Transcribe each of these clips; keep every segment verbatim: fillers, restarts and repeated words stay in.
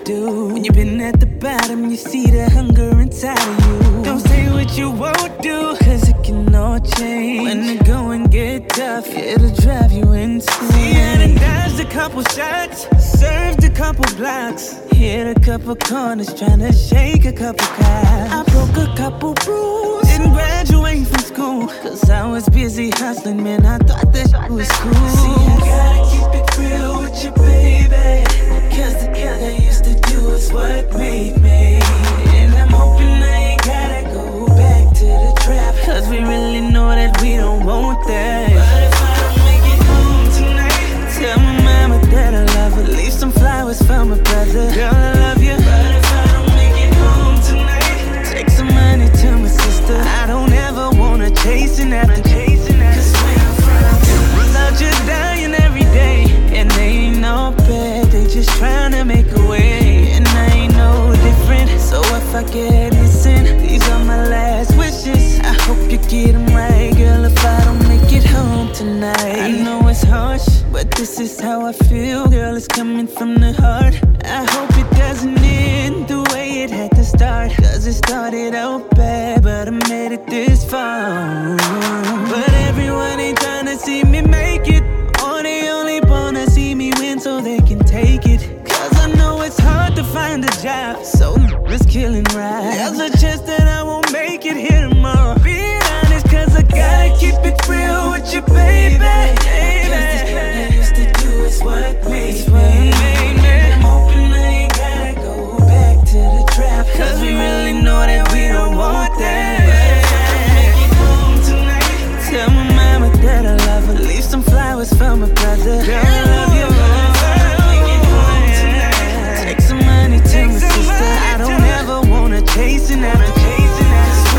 do. When you've been at the bottom, you see the hunger inside of you. Don't say what you won't do, cause it can all change. When the going get tough, it'll drive you insane. See, I done dodged a couple shots, served a couple blocks, hit a couple corners, tryna shake a couple cops. I broke a couple rules, didn't graduate from school, cause I was busy hustling, man, I thought that shit was cool. See, I gotta keep it real with you, baby, cause the kind I used to do is what made me. And I'm hoping I ain't gotta go back to the trap, cause we really know that we don't want that. But if I don't make it home tonight, tell my mama that I love her, leave some flowers for my brother. Girl, I love you. But if I don't make it home tonight, take some money to my sister. I don't ever wanna chasing after chasing after. Cause where I'm from, without you dying every day, and they ain't no bad, they just tryna make a way. And I ain't no different, so if I get missing, these are my last wishes. I hope you get them right, girl, if I don't make it home tonight. I know it's harsh, but this is how I feel, girl, it's coming from the heart. I hope it doesn't end the way it had to start, cause it started out bad, but I made it this far. But everyone ain't tryna see me make it, or they only wanna see me win so they can take it. Cause I know it's hard to find a job, so it's killing right. There's a chance that I won't make it here tomorrow. Being honest, cause I gotta keep it real with you, baby. Cause this thing I used to do is what made me. I'm hoping I ain't gotta go back to the trap, cause we really know that we don't want that. But if I don't make it home tonight, tell my mama that I love her, leave some flowers for my brother. Girl, I love you. If I don't make it home tonight, take some money to my sister. I don't ever wanna chasing after chasing after.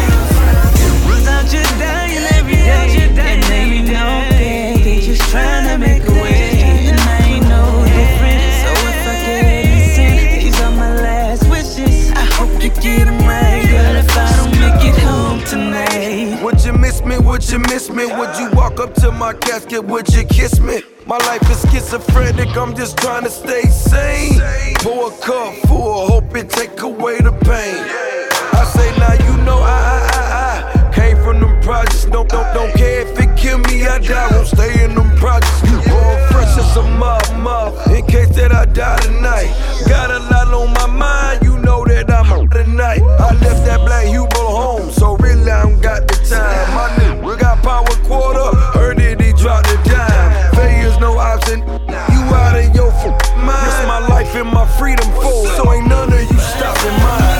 Without you dying every day, and they ain't no bad, they just tryna make a way. And I ain't no different, so if I get missing, these are my last wishes. I hope you get them right, girl, if I don't make it home tonight. Would you miss me, would you miss me? Would you walk up to my casket, would you kiss me? My life is schizophrenic, I'm just trying to stay sane. Pour a cup full, hope it take away the pain. I say now you know I, I, I, I came from them projects, don't, don't, don't care if it kill me, I die, won't stay in them projects. Born fresh as a mob, mob, in case that I die tonight. Got a lot on my mind, you know that I'm out tonight. I left that black Hugo home, so really I don't got the time. My nigga got power quarter, heard that he dropped the dime. Failure's no option, you out of your f- mind. This my life and my freedom full, so ain't none of you stopping mine.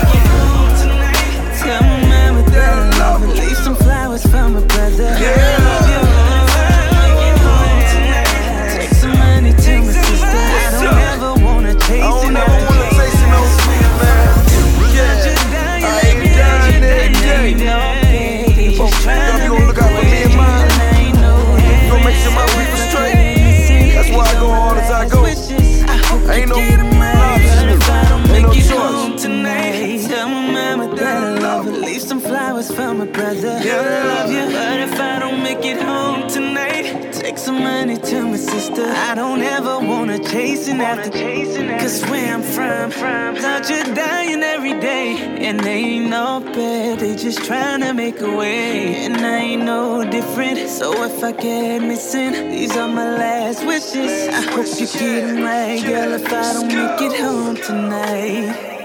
Tell my mama that I love her, leave some flowers for my brother. Yeah. I love you. If I don't make it home tonight, take some money to my sister. I don't ever wanna chase it. I don't ever wanna chase it, no sweet man. Without you dying every day, and they ain't no bad, they just tryna You gon' look out for me and mine. You gon' make sure my people straight. That's why I go hard as I go. Ain't no option. If I don't Ain't no make it choice. home tonight, tell my mama that I love her, leave some flowers for my brother. Girl, I love you. But if I don't make it home tonight, take some money to my sister. I don't ever wanna chasing after chasing after. Cause where I'm from, from without you dying every day, and they ain't no bad, they just tryna make a way. And I ain't no different, so if I get missing, these are my last wishes. I hope you get them right, girl, if I don't make it home tonight.